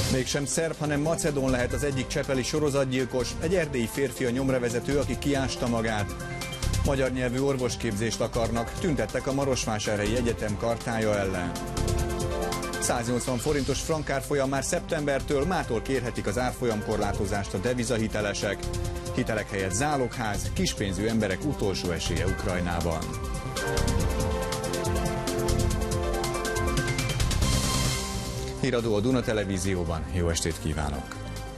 Mégsem szerb, hanem macedón lehet az egyik csepeli sorozatgyilkos, egy erdélyi férfi a nyomravezető, aki kiásta magát. Magyar nyelvű orvosképzést akarnak, tüntettek a Marosvásárhelyi Egyetem kartája ellen. 180 forintos frankárfolyam már szeptembertől, mától kérhetik az árfolyamkorlátozást a devizahitelesek. Hitelek helyett zálogház, kispénzű emberek utolsó esélye Ukrajnában. Híradó a Duna Televízióban. Jó estét kívánok!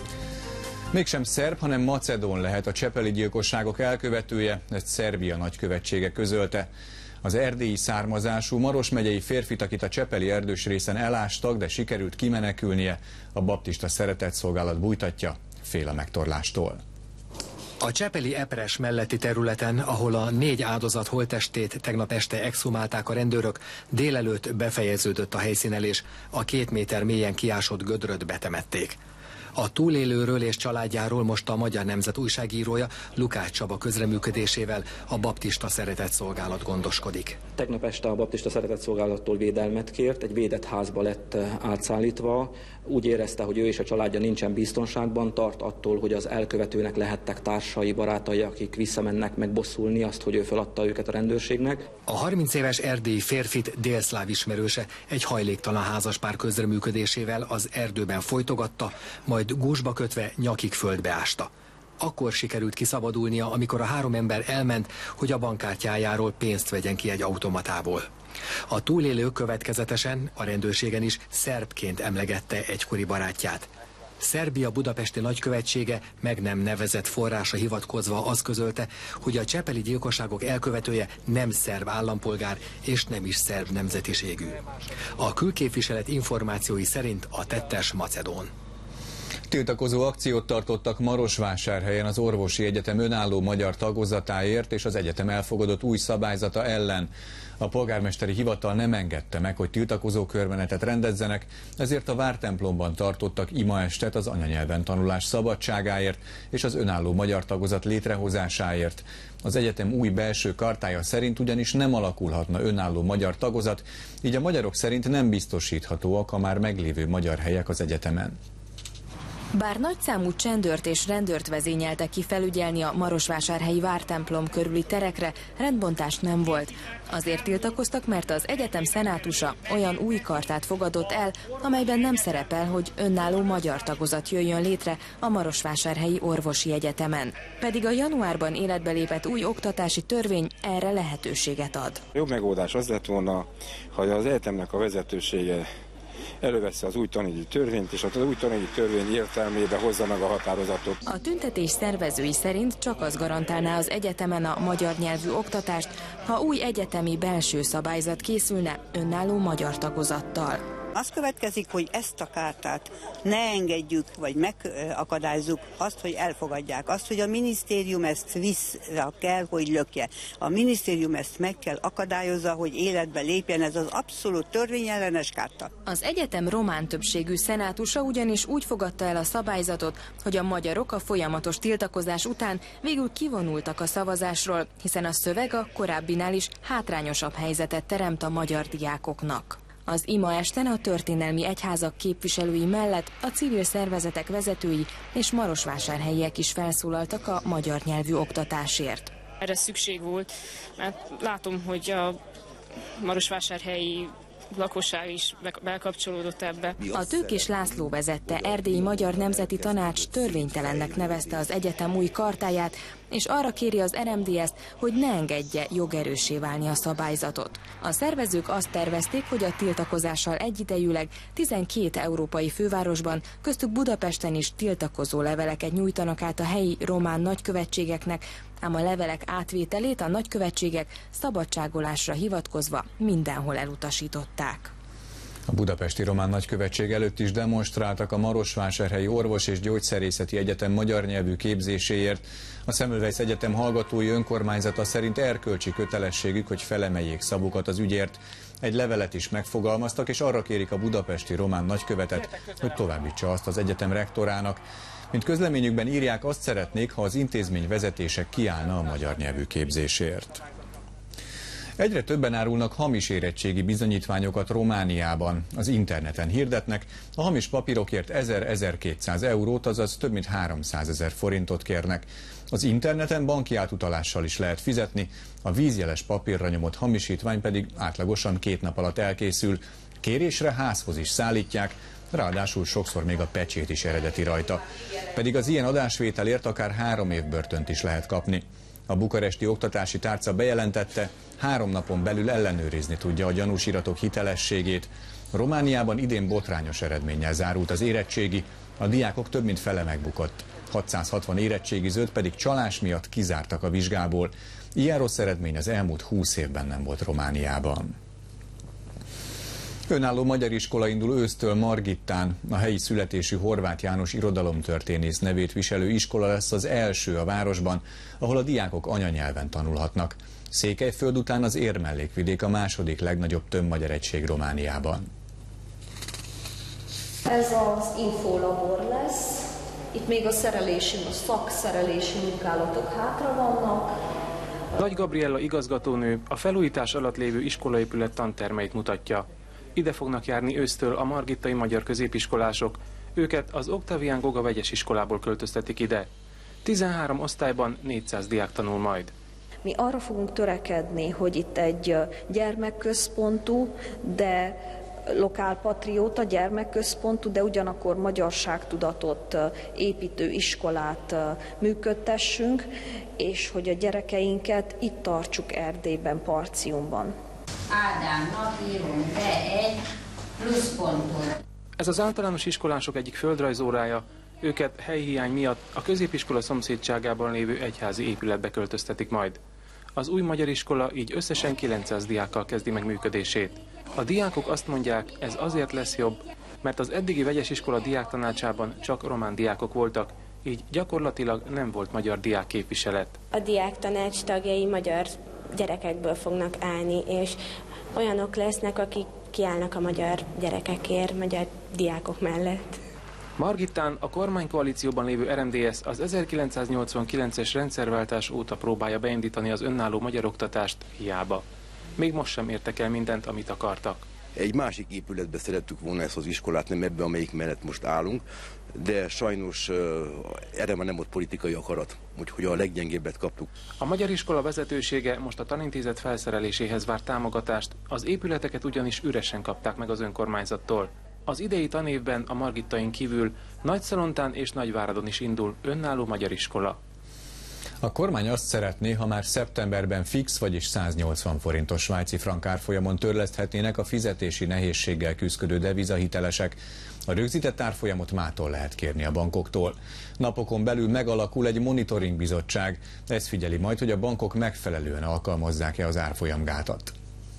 Mégsem szerb, hanem macedón lehet a csepeli gyilkosságok elkövetője, ezt Szerbia nagykövetsége közölte. Az erdélyi származású Maros megyei férfit, akit a csepeli erdős részen elástak, de sikerült kimenekülnie, a baptista szeretetszolgálat bújtatja, fél a megtorlástól. A csepeli Epres melletti területen, ahol a 4 áldozat holttestét tegnap este exhumálták a rendőrök, délelőtt befejeződött a helyszínelés, a 2 méter mélyen kiásott gödröt betemették. A túlélőről és családjáról most a Magyar Nemzet újságírója Lukács Csaba közreműködésével a baptista szeretetszolgálat gondoskodik. Tegnap este a baptista szeretetszolgálattól védelmet kért, egy védett házba lett átszállítva. Úgy érezte, hogy ő és a családja nincsen biztonságban, tart attól, hogy az elkövetőnek lehettek társai, barátai, akik visszamennek megbosszulni azt, hogy ő feladta őket a rendőrségnek. A 30 éves erdélyi férfit délszláv ismerőse egy hajléktalan házaspár közreműködésével az erdőben folytogatta, majd gúzsba kötve nyakig földbe ásta. Akkor sikerült kiszabadulnia, amikor a 3 ember elment, hogy a bankkártyájáról pénzt vegyen ki egy automatából. A túlélő következetesen, a rendőrségen is szerbként emlegette egykori barátját. Szerbia budapesti nagykövetsége meg nem nevezett forrása hivatkozva azt közölte, hogy a csepeli gyilkosságok elkövetője nem szerb állampolgár és nem is szerb nemzetiségű. A külképviselet információi szerint a tettes macedón. Tiltakozó akciót tartottak Marosvásárhelyen az Orvosi Egyetem önálló magyar tagozatáért és az egyetem elfogadott új szabályzata ellen. A polgármesteri hivatal nem engedte meg, hogy tiltakozó körmenetet rendezzenek, ezért a vártemplomban tartottak imaestet az anyanyelven tanulás szabadságáért és az önálló magyar tagozat létrehozásáért. Az egyetem új belső kartája szerint ugyanis nem alakulhatna önálló magyar tagozat, így a magyarok szerint nem biztosíthatóak a már meglévő magyar helyek az egyetemen. Bár nagyszámú csendőrt és rendőrt vezényeltek ki felügyelni a marosvásárhelyi vártemplom körüli terekre, rendbontást nem volt. Azért tiltakoztak, mert az egyetem szenátusa olyan új kartát fogadott el, amelyben nem szerepel, hogy önálló magyar tagozat jöjjön létre a Marosvásárhelyi Orvosi Egyetemen. Pedig a januárban életbe lépett új oktatási törvény erre lehetőséget ad. Jobb megoldás az lett volna, hogy az egyetemnek a vezetősége előveszi az új tanügyi törvényt, és az új tanügyi törvény értelmében hozza meg a határozatot. A tüntetés szervezői szerint csak az garantálná az egyetemen a magyar nyelvű oktatást, ha új egyetemi belső szabályzat készülne önálló magyar tagozattal. Az következik, hogy ezt a kártát ne engedjük, vagy megakadályozzuk azt, hogy elfogadják. Azt, hogy a minisztérium ezt vissza kell, hogy lökje. A minisztérium ezt meg kell akadályozza, hogy életbe lépjen ez az abszolút törvényellenes kárta. Az egyetem román többségű szenátusa ugyanis úgy fogadta el a szabályzatot, hogy a magyarok a folyamatos tiltakozás után végül kivonultak a szavazásról, hiszen a szöveg a korábbinál is hátrányosabb helyzetet teremt a magyar diákoknak. Az imaesten a történelmi egyházak képviselői mellett a civil szervezetek vezetői és marosvásárhelyiek is felszólaltak a magyar nyelvű oktatásért. Erre szükség volt, mert látom, hogy a marosvásárhelyi lakosság is bekapcsolódott ebbe. A Tőkés László vezette Erdélyi Magyar Nemzeti Tanács törvénytelennek nevezte az egyetem új kartáját, és arra kéri az RMDS-t, hogy ne engedje jogerőssé válni a szabályzatot. A szervezők azt tervezték, hogy a tiltakozással egyidejűleg 12 európai fővárosban, köztük Budapesten is tiltakozó leveleket nyújtanak át a helyi román nagykövetségeknek, ám a levelek átvételét a nagykövetségek szabadságolásra hivatkozva mindenhol elutasították. A budapesti román nagykövetség előtt is demonstráltak a Marosvásárhelyi Orvos- és Gyógyszerészeti Egyetem magyar nyelvű képzéséért. A Semmelweis Egyetem hallgatói önkormányzata szerint erkölcsi kötelességük, hogy felemeljék szavukat az ügyért. Egy levelet is megfogalmaztak, és arra kérik a budapesti román nagykövetet, hogy továbbítsa azt az egyetem rektorának. Mint közleményükben írják, azt szeretnék, ha az intézmény vezetése kiállna a magyar nyelvű képzésért. Egyre többen árulnak hamis érettségi bizonyítványokat Romániában. Az interneten hirdetnek, a hamis papírokért 1000-1200 eurót, azaz több mint 300 000 forintot kérnek. Az interneten banki átutalással is lehet fizetni, a vízjeles papírra nyomott hamisítvány pedig átlagosan 2 nap alatt elkészül. Kérésre házhoz is szállítják, ráadásul sokszor még a pecsét is eredeti rajta. Pedig az ilyen adásvételért akár 3 év börtönt is lehet kapni. A bukaresti oktatási tárca bejelentette, 3 napon belül ellenőrizni tudja a gyanús iratok hitelességét. Romániában idén botrányos eredménnyel zárult az érettségi, a diákok több mint fele megbukott. 660 érettségizőt pedig csalás miatt kizártak a vizsgából. Ilyen rossz eredmény az elmúlt 20 évben nem volt Romániában. Önálló magyar iskola indul ősztől Margittán. A helyi születésű Horváth János irodalomtörténész nevét viselő iskola lesz az első a városban, ahol a diákok anyanyelven tanulhatnak. Székelyföld után az Érmellékvidék a második legnagyobb tömbmagyar egység Romániában. Ez az infolabor lesz. Itt még a szakszerelési munkálatok hátra vannak. Nagy Gabriella igazgatónő a felújítás alatt lévő iskolaépület tantermeit mutatja. Ide fognak járni ősztől a margittai magyar középiskolások, őket az Oktavián Goga vegyes iskolából költöztetik ide. 13 osztályban 400 diák tanul majd. Mi arra fogunk törekedni, hogy itt egy gyermekközpontú, de lokálpatrióta gyermekközpontú, de ugyanakkor magyarságtudatot építő iskolát működtessünk, és hogy a gyerekeinket itt tartsuk Erdélyben, Parciumban. Ádámnak írunk be egy pluszpontot. Ez az általános iskolások egyik földrajzórája, őket helyhiány miatt a középiskola szomszédságában lévő egyházi épületbe költöztetik majd. Az új magyar iskola így összesen 900 diákkal kezdi meg működését. A diákok azt mondják, ez azért lesz jobb, mert az eddigi vegyes iskola diáktanácsában csak román diákok voltak, így gyakorlatilag nem volt magyar diákképviselet. A diáktanács tagjai magyar gyerekekből fognak állni, és olyanok lesznek, akik kiállnak a magyar gyerekekért, magyar diákok mellett. Margittán a kormánykoalícióban lévő RMDSZ az 1989-es rendszerváltás óta próbálja beindítani az önálló magyar oktatást, hiába. Még most sem értek el mindent, amit akartak. Egy másik épületbe szerettük volna ezt az iskolát, nem ebbe, amelyik mellett most állunk, de sajnos erre már nem volt politikai akarat, úgyhogy a leggyengébbet kaptuk. A magyar iskola vezetősége most a tanintézet felszereléséhez vár támogatást, az épületeket ugyanis üresen kapták meg az önkormányzattól. Az idei tanévben a Margittain kívül Nagyszalontán és Nagyváradon is indul önálló magyar iskola. A kormány azt szeretné, ha már szeptemberben fix, vagyis 180 forintos svájci frank árfolyamon törleszthetnének a fizetési nehézséggel küzdő devizahitelesek. A rögzített árfolyamot mától lehet kérni a bankoktól. Napokon belül megalakul egy monitoring bizottság. Ez figyeli majd, hogy a bankok megfelelően alkalmazzák-e az árfolyamgátat.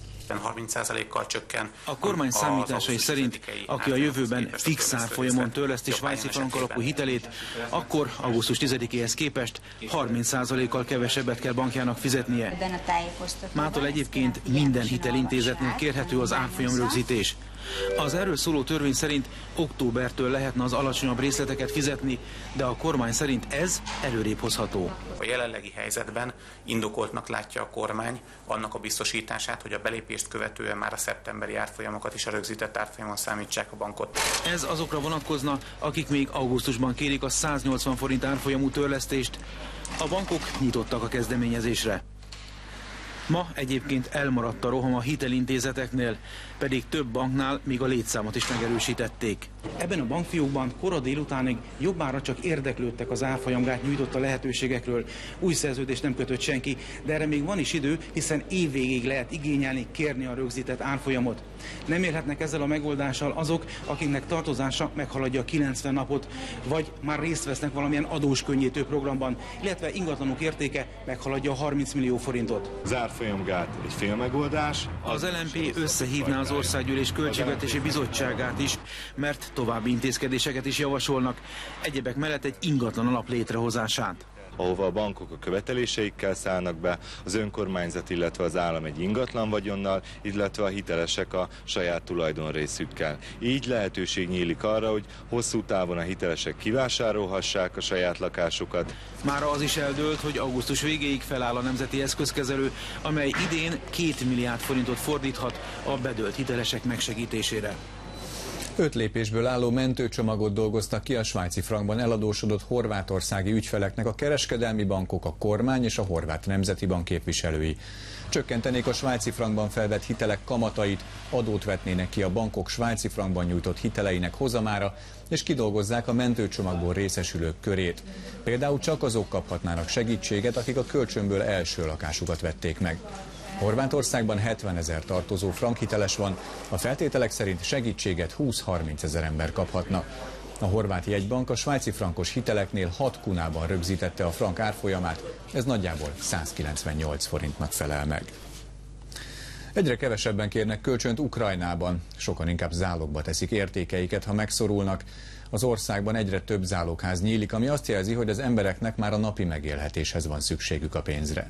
30%-kal csökken. A kormány számításai szerint, aki a jövőben fix árfolyamon törleszti svájci frank alapú hitelét, akkor augusztus 10-éhez képest 30%-kal kevesebbet kell bankjának fizetnie. Mától egyébként minden hitelintézetnél kérhető az árfolyamrögzítés. Az erről szóló törvény szerint októbertől lehetne az alacsonyabb részleteket fizetni, de a kormány szerint ez előrébb hozható. A jelenlegi helyzetben indokoltnak látja a kormány annak a biztosítását, hogy a belépést követően már a szeptemberi árfolyamokat is a rögzített árfolyamon számítsák a bankot. Ez azokra vonatkozna, akik még augusztusban kérik a 180 forint árfolyamú törlesztést. A bankok nyitottak a kezdeményezésre. Ma egyébként elmaradt a roham a hitelintézeteknél, pedig több banknál még a létszámot is megerősítették. Ebben a bankfiókban kora délutánig jobbára csak érdeklődtek az árfolyamgát nyújtotta lehetőségekről. Új szerződést nem kötött senki, de erre még van is idő, hiszen évvégéig lehet igényelni, kérni a rögzített árfolyamot. Nem élhetnek ezzel a megoldással azok, akiknek tartozása meghaladja a 90 napot, vagy már részt vesznek valamilyen adós könnyítő programban, illetve ingatlanok értéke meghaladja a 30 millió forintot. Az árfolyamgát egy félmegoldás. Az LMP összehívná az Országgyűlés Költségvetési Bizottságát is, mert további intézkedéseket is javasolnak, egyebek mellett egy ingatlan alap létrehozását. ahova a bankok a követeléseikkel szállnak be, az önkormányzat, illetve az állam egy ingatlan vagyonnal, illetve a hitelesek a saját tulajdonrészükkel. Így lehetőség nyílik arra, hogy hosszú távon a hitelesek kivásárolhassák a saját lakásukat. Mára az is eldőlt, hogy augusztus végéig feláll a Nemzeti Eszközkezelő, amely idén 2 milliárd forintot fordíthat a bedőlt hitelesek megsegítésére. 5 lépésből álló mentőcsomagot dolgoztak ki a svájci frankban eladósodott horvátországi ügyfeleknek a kereskedelmi bankok, a kormány és a Horvát Nemzeti Bank képviselői. Csökkentenék a svájci frankban felvett hitelek kamatait, adót vetnének ki a bankok svájci frankban nyújtott hiteleinek hozamára, és kidolgozzák a mentőcsomagból részesülők körét. Például csak azok kaphatnának segítséget, akik a kölcsönből első lakásukat vették meg. Horvátországban 70 000 tartozó frankhiteles van, a feltételek szerint segítséget 20-30 000 ember kaphatna. A horvát jegybank a svájci frankos hiteleknél 6 kunában rögzítette a frank árfolyamát, ez nagyjából 198 forintnak felel meg. Egyre kevesebben kérnek kölcsönt Ukrajnában, sokan inkább zálogba teszik értékeiket, ha megszorulnak. Az országban egyre több zálogház nyílik, ami azt jelzi, hogy az embereknek már a napi megélhetéshez van szükségük a pénzre.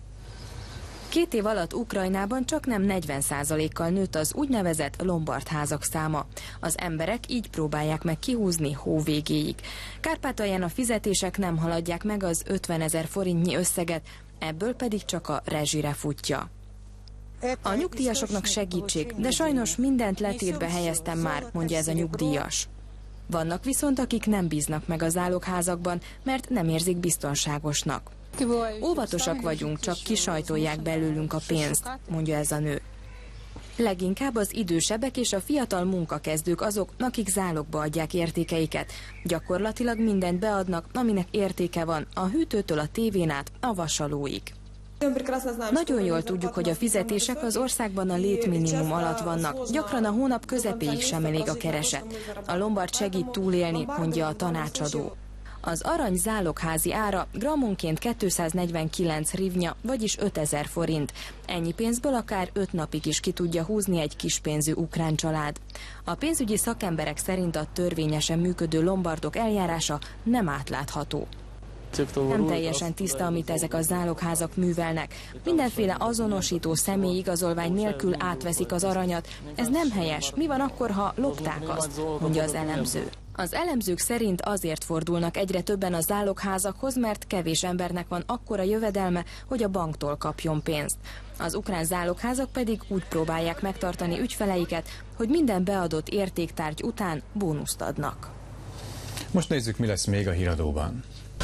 2 év alatt Ukrajnában csaknem 40%-kal nőtt az úgynevezett lombardházak száma. Az emberek így próbálják meg kihúzni hó végéig. Kárpátalján a fizetések nem haladják meg az 50 000 forintnyi összeget, ebből pedig csak a rezsire futja. A nyugdíjasoknak segítség, de sajnos mindent letétbe helyeztem már, mondja ez a nyugdíjas. Vannak viszont, akik nem bíznak meg a zálogházakban, mert nem érzik biztonságosnak. Óvatosak vagyunk, csak kisajtolják belőlünk a pénzt, mondja ez a nő. Leginkább az idősebbek és a fiatal munkakezdők azok, akik zálogba adják értékeiket. Gyakorlatilag mindent beadnak, aminek értéke van, a hűtőtől a tévén át a vasalóig. Nagyon jól tudjuk, hogy a fizetések az országban a létminimum alatt vannak. Gyakran a hónap közepéig sem elég a kereset. A lombard segít túlélni, mondja a tanácsadó. Az arany zálogházi ára grammonként 249 hrivnya, vagyis 5000 forint. Ennyi pénzből akár 5 napig is ki tudja húzni egy kispénzű ukrán család. A pénzügyi szakemberek szerint a törvényesen működő lombardok eljárása nem átlátható. Nem teljesen tiszta, amit ezek a zálogházak művelnek. Mindenféle azonosító személyigazolvány nélkül átveszik az aranyat. Ez nem helyes. Mi van akkor, ha lopták azt, mondja az elemző. Az elemzők szerint azért fordulnak egyre többen a zálogházakhoz, mert kevés embernek van akkora jövedelme, hogy a banktól kapjon pénzt. Az ukrán zálogházak pedig úgy próbálják megtartani ügyfeleiket, hogy minden beadott értéktárgy után bónuszt adnak. Most nézzük, mi lesz még a híradóban.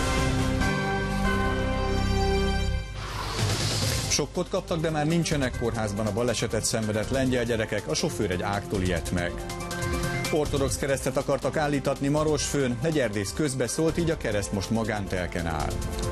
Sokkot kaptak, de már nincsenek kórházban a balesetet szenvedett lengyel gyerekek, a sofőr egy ágtól ijedt meg. Ortodox keresztet akartak állítatni Marosfőn, egy erdész közbeszólt, így a kereszt most magántelken áll.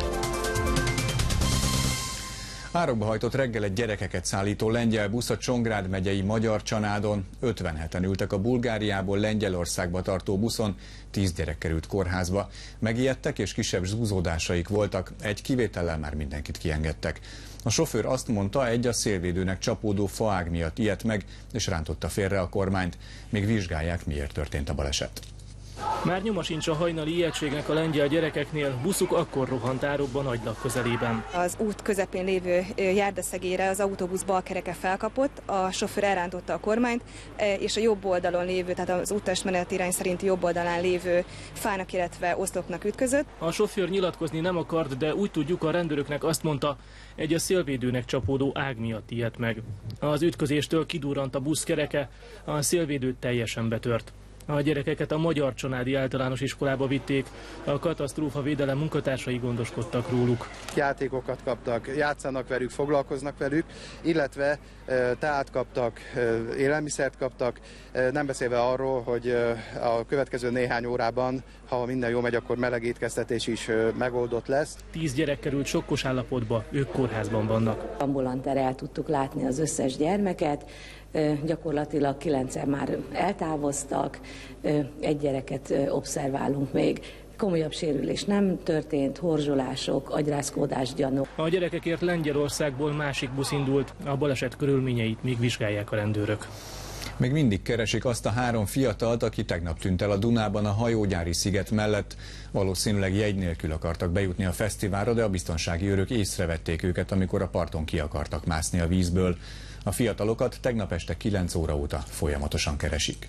Árokba hajtott reggelet gyerekeket szállító lengyel busz a Csongrád megyei Magyarcsanádon. 57-en ültek a Bulgáriából Lengyelországba tartó buszon, 10 gyerek került kórházba. Megijedtek és kisebb zúzódásaik voltak, egy kivétellel már mindenkit kiengedtek. A sofőr azt mondta, egy a szélvédőnek csapódó faág miatt ijedt meg, és rántotta félre a kormányt. Még vizsgálják, miért történt a baleset. Már nyoma sincs a hajnali ijegységnek a lengyel gyerekeknél, buszuk akkor rohant árokba Nagylak közelében. Az út közepén lévő járdaszegére az autóbusz bal kereke felkapott, a sofőr elrántotta a kormányt, és a jobb oldalon lévő, tehát az útestmenet irány szerinti jobb oldalán lévő fának, illetve oszlopnak ütközött. A sofőr nyilatkozni nem akart, de úgy tudjuk, a rendőröknek azt mondta, egy a szélvédőnek csapódó ág miatt ijedt meg. Az ütközéstől kidurrant a busz kereke, a szélvédő teljesen betört. A gyerekeket a Magyarcsanádi Általános Iskolába vitték, a katasztrófavédelem munkatársai gondoskodtak róluk. Játékokat kaptak, játszanak velük, foglalkoznak velük, illetve teát kaptak, élelmiszert kaptak, nem beszélve arról, hogy a következő néhány órában, ha minden jól megy, akkor meleg étkeztetés is megoldott lesz. 10 gyerek került sokkos állapotba, ők kórházban vannak. Ambulantára el tudtuk látni az összes gyermeket, gyakorlatilag 9-en már eltávoztak, egy gyereket obszerválunk még. Komolyabb sérülés nem történt, horzsolások, agyrázkódás gyanú. A gyerekekért Lengyelországból másik busz indult, a baleset körülményeit még vizsgálják a rendőrök. Még mindig keresik azt a 3 fiatalt, aki tegnap tűnt el a Dunában a hajógyári sziget mellett. Valószínűleg jegy nélkül akartak bejutni a fesztiválra, de a biztonsági őrök észrevették őket, amikor a parton ki akartak mászni a vízből. A fiatalokat tegnap este 9 óra óta folyamatosan keresik.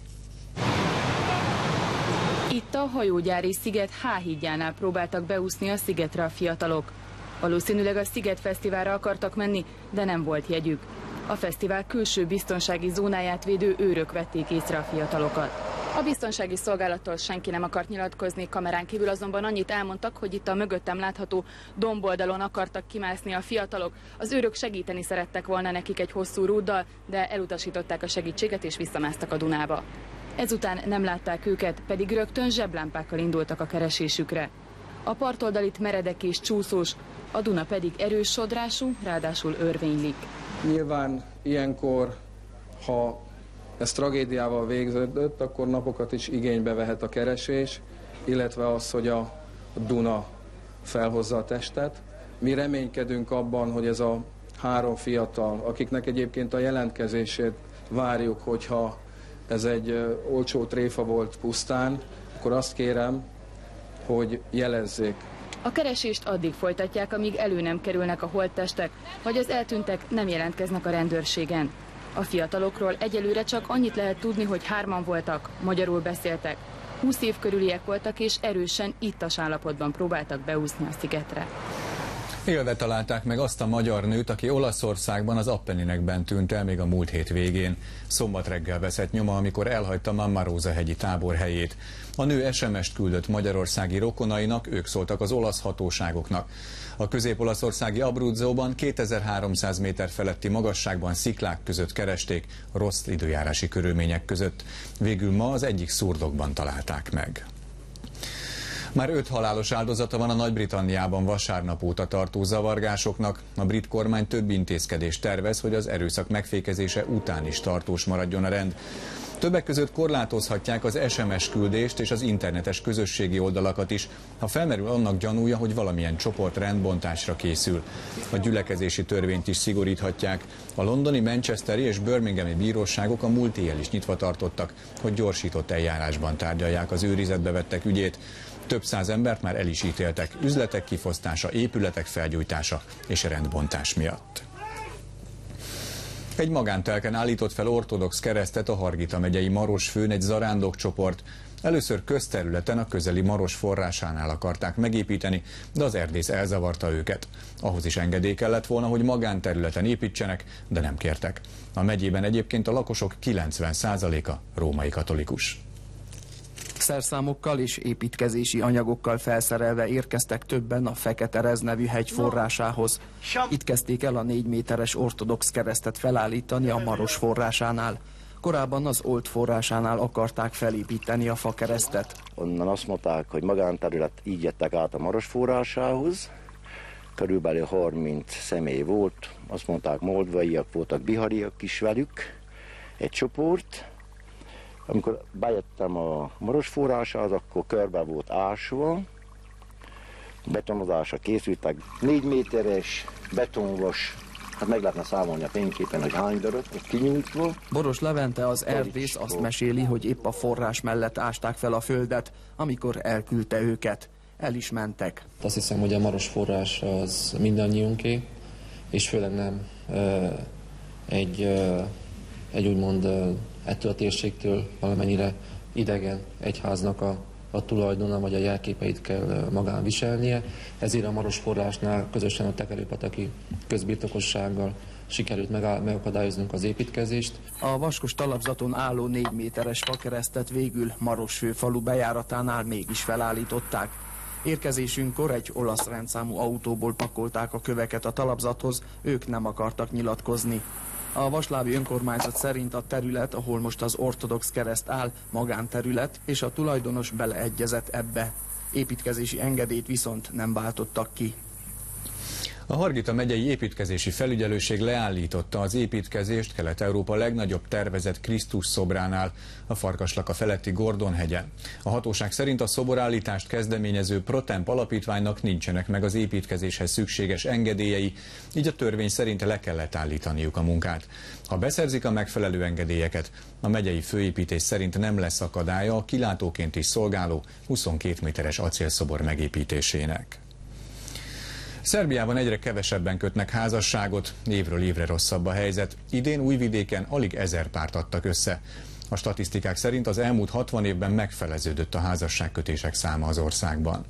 Itt a hajógyári sziget H-hídjánál próbáltak beúszni a szigetre a fiatalok. Valószínűleg a Sziget Fesztiválra akartak menni, de nem volt jegyük. A fesztivál külső biztonsági zónáját védő őrök vették észre a fiatalokat. A biztonsági szolgálattól senki nem akart nyilatkozni, kamerán kívül azonban annyit elmondtak, hogy itt a mögöttem látható domboldalon akartak kimászni a fiatalok. Az őrök segíteni szerettek volna nekik egy hosszú rúddal, de elutasították a segítséget és visszamásztak a Dunába. Ezután nem látták őket, pedig rögtön zseblámpákkal indultak a keresésükre. A partoldal itt meredek és csúszós, a Duna pedig erős sodrású, ráadásul örvénylik. Nyilván ilyenkor, ha ez tragédiával végződött, akkor napokat is igénybe vehet a keresés, illetve az, hogy a Duna felhozza a testet. Mi reménykedünk abban, hogy ez a 3 fiatal, akiknek egyébként a jelentkezését várjuk, hogyha ez egy olcsó tréfa volt pusztán, akkor azt kérem, hogy jelezzék. A keresést addig folytatják, amíg elő nem kerülnek a holttestek, vagy az eltűntek nem jelentkeznek a rendőrségen. A fiatalokról egyelőre csak annyit lehet tudni, hogy 3-an voltak, magyarul beszéltek. 20 év körüliek voltak és erősen ittas állapotban próbáltak beúszni a szigetre. Élve találták meg azt a magyar nőt, aki Olaszországban az Appenninekben tűnt el még a múlt hét végén. Szombat reggel veszett nyoma, amikor elhagyta Mammarosa hegyi tábor helyét. A nő SMS-t küldött magyarországi rokonainak, ők szóltak az olasz hatóságoknak. A közép-olaszországi Abruzzóban 2300 méter feletti magasságban sziklák között keresték, rossz időjárási körülmények között. Végül ma az egyik szurdokban találták meg. Már 5 halálos áldozata van a Nagy-Britanniában vasárnap óta tartó zavargásoknak. A brit kormány több intézkedést tervez, hogy az erőszak megfékezése után is tartós maradjon a rend. Többek között korlátozhatják az SMS küldést és az internetes közösségi oldalakat is, ha felmerül annak gyanúja, hogy valamilyen csoport rendbontásra készül. A gyülekezési törvényt is szigoríthatják. A londoni, manchesteri és birminghami bíróságok a múlt éjjel is nyitva tartottak, hogy gyorsított eljárásban tárgyalják az őrizetbe vettek ügyét. Több száz embert már el is ítéltek üzletek kifosztása, épületek felgyújtása és rendbontás miatt. Egy magántelken állított fel ortodox keresztet a Hargita megyei Marosfőn egy zarándokcsoport. Először közterületen a közeli Maros forrásánál akarták megépíteni, de az erdész elzavarta őket. Ahhoz is engedély kellett volna, hogy magánterületen építsenek, de nem kértek. A megyében egyébként a lakosok 90%-a római katolikus. Szerszámokkal és építkezési anyagokkal felszerelve érkeztek többen a Fekete-Rez nevű hegy forrásához. Itt kezdték el a 4 méteres ortodox keresztet felállítani a Maros forrásánál. Korábban az Olt forrásánál akarták felépíteni a fakeresztet. Onnan azt mondták, hogy magánterület, így jöttek át a Maros forrásához. Körülbelül 30 személy volt, azt mondták, moldvaiak voltak, bihariak is velük, egy csoport. Amikor bejöttem a Maros forrásához, akkor körbe volt ásva, betonozásra készültek, 4 méteres betonvas, hát meg lehetne számolni a fényképen, hogy hány darab, kinyújtva. Boros Levente, az erdész azt meséli, hogy épp a forrás mellett ásták fel a földet, amikor elküldte őket. El is mentek. Azt hiszem, hogy a Maros forrás az mindannyiunké, és főleg nem egy úgymond ettől a térségtől valamennyire idegen egyháznak a tulajdona vagy a jelképeit kell magán viselnie. Ezért a Maros forrásnál közösen a Tekerőpataki közbirtokossággal sikerült megakadályoznunk az építkezést. A vaskos talapzaton álló 4 méteres fakeresztet végül Marosfő falu bejáratánál mégis felállították. Érkezésünkkor egy olasz rendszámú autóból pakolták a köveket a talapzathoz, ők nem akartak nyilatkozni. A vaslábi önkormányzat szerint a terület, ahol most az ortodox kereszt áll, magánterület, és a tulajdonos beleegyezett ebbe. Építkezési engedélyt viszont nem váltottak ki. A Hargita megyei építkezési felügyelőség leállította az építkezést Kelet-Európa legnagyobb tervezett Krisztus szobránál, a Farkaslaka feletti Gordon-hegyen. A hatóság szerint a szoborállítást kezdeményező Protemp alapítványnak nincsenek meg az építkezéshez szükséges engedélyei, így a törvény szerint le kellett állítaniuk a munkát. Ha beszerzik a megfelelő engedélyeket, a megyei főépítés szerint nem lesz akadálya a kilátóként is szolgáló 22 méteres acélszobor megépítésének. Szerbiában egyre kevesebben kötnek házasságot, évről évre rosszabb a helyzet. Idén Újvidéken alig 1000 párt adtak össze. A statisztikák szerint az elmúlt 60 évben megfeleződött a házasságkötések száma az országban.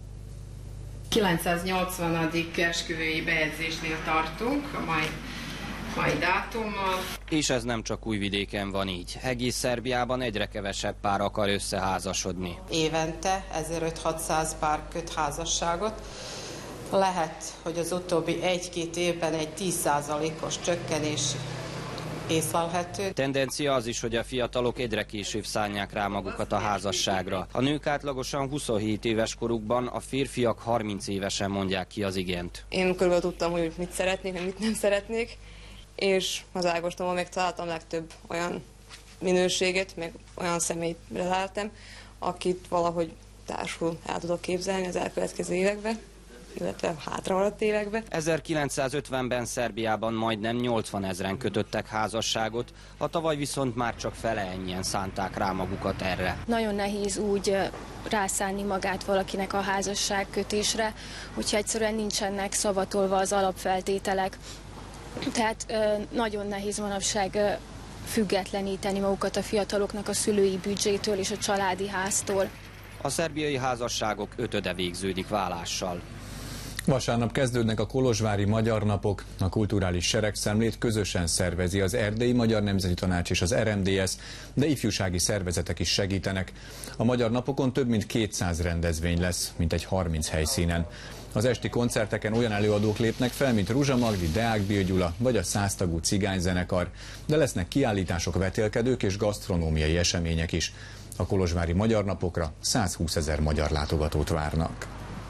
980. esküvői bejegyzésnél tartunk, a mai dátummal. És ez nem csak Újvidéken van így. Egész Szerbiában egyre kevesebb pár akar összeházasodni. Évente 1500-600 pár köt házasságot. Lehet, hogy az utóbbi 1-2 évben egy 10%-os csökkenés észlelhető. Tendencia az is, hogy a fiatalok egyre később szállják rá magukat a házasságra. A nők átlagosan 27 éves korukban, a férfiak 30 évesen mondják ki az igent. Én körülbelül tudtam, hogy mit szeretnék, meg mit nem szeretnék, és az Ágostomban megtaláltam legtöbb olyan minőséget, meg olyan személyt leleltem, akit valahogy társul el tudok képzelni az elkövetkező években, illetve hátravalott években. 1950-ben Szerbiában majdnem 80 000-en kötöttek házasságot, a tavaly viszont már csak fele ennyien szánták rá magukat erre. Nagyon nehéz úgy rászánni magát valakinek a házasságkötésre, hogyha egyszerűen nincsenek szavatolva az alapfeltételek. Tehát nagyon nehéz manapság függetleníteni magukat a fiataloknak a szülői büdzsétől és a családi háztól. A szerbiai házasságok 5/5 végződik válással. Vasárnap kezdődnek a kolozsvári Magyar Napok. A kulturális seregszemlét közösen szervezi az Erdélyi Magyar Nemzeti Tanács és az RMDS, de ifjúsági szervezetek is segítenek. A Magyar Napokon több mint 200 rendezvény lesz, mintegy 30 helyszínen. Az esti koncerteken olyan előadók lépnek fel, mint Ruzsa Magdi, Deák Bill Gyula vagy a 100 tagú cigányzenekar, de lesznek kiállítások, vetélkedők és gasztronómiai események is. A kolozsvári Magyar Napokra 120 000 magyar látogatót várnak.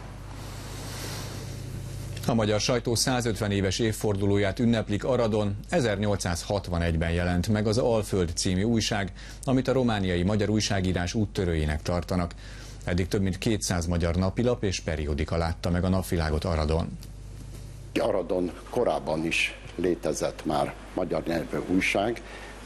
A magyar sajtó 150 éves évfordulóját ünneplik Aradon. 1861-ben jelent meg az Alföld című újság, amit a romániai magyar újságírás úttörőjének tartanak. Eddig több mint 200 magyar napilap és periódika látta meg a napvilágot Aradon. Aradon korábban is létezett már magyar nyelvű újság.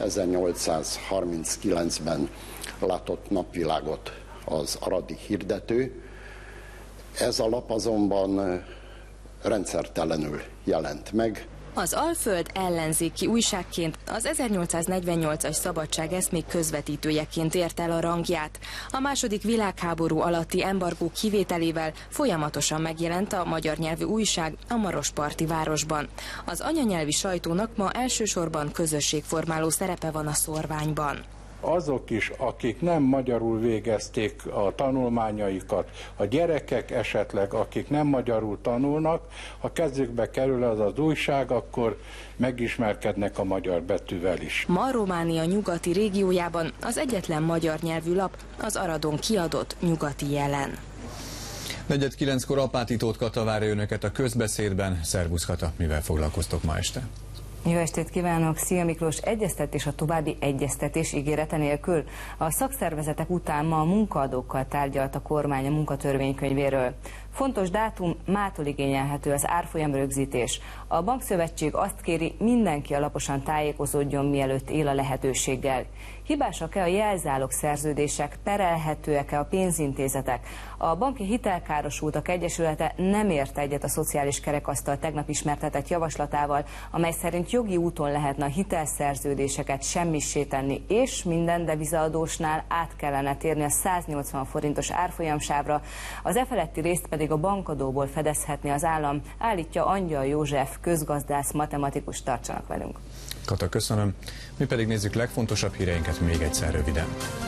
1839-ben látott napvilágot az Aradi Hirdető. Ez a lap azonban rendszertelenül jelent meg. Az Alföld ellenzéki újságként az 1848-as szabadságeszmék közvetítőjeként ért el a rangját. A második világháború alatti embargó kivételével folyamatosan megjelent a magyar nyelvű újság a marosparti városban. Az anyanyelvi sajtónak ma elsősorban közösségformáló szerepe van a szorványban. Azok is, akik nem magyarul végezték a tanulmányaikat, a gyerekek esetleg, akik nem magyarul tanulnak, ha kezükbe kerül az az újság, akkor megismerkednek a magyar betűvel is. Ma Románia nyugati régiójában az egyetlen magyar nyelvű lap az Aradon kiadott Nyugati Jelen. 4:09-kor Apáti Tóth Kata várja önöket a közbeszédben. Szervusz Kata, mivel foglalkoztok ma este? Jó estét kívánok! Szia Miklós, egyeztetés a további egyeztetés ígérete nélkül. A szakszervezetek után ma a munkaadókkal tárgyalt a kormány a munkatörvénykönyvéről. Fontos dátum, mától igényelhető az árfolyam rögzítés. A Bankszövetség azt kéri, mindenki alaposan tájékozódjon, mielőtt él a lehetőséggel. Hibásak-e a jelzálog szerződések, perelhetőek-e a pénzintézetek? A Banki Hitelkárosultak Egyesülete nem ért egyet a szociális kerekasztal tegnap ismertetett javaslatával, amely szerint jogi úton lehetne a hitelszerződéseket semmissé tenni, és minden devizaadósnál át kellene térni a 180 forintos árfolyamsávra, az e feletti részt pedig a bankadóból fedezhetné az állam, állítja Angyal József, közgazdász, matematikus. Tartsanak velünk! Kata, köszönöm. Mi pedig nézzük legfontosabb híreinket még egyszer röviden.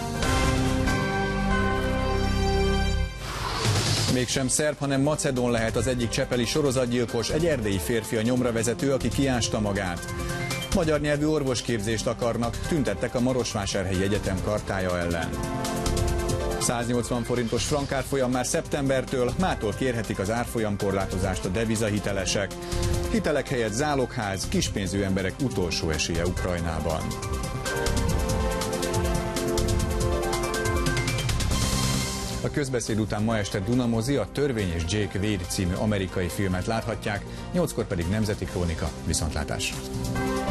Mégsem szerb, hanem macedón lehet az egyik csepeli sorozatgyilkos, egy erdélyi férfi a nyomra vezető, aki kiásta magát. Magyar nyelvű orvosképzést akarnak, tüntettek a Marosvásárhelyi Egyetem kartája ellen. 180 forintos frankárfolyam már szeptembertől, mától kérhetik az árfolyamkorlátozást a devizahitelesek. Hitelek helyett zálogház, kispénzű emberek utolsó esélye Ukrajnában. A közbeszéd után ma este Dunamozi, a Törvény és Jake Wade című amerikai filmet láthatják, 8-kor pedig Nemzeti Krónika. Viszontlátásra!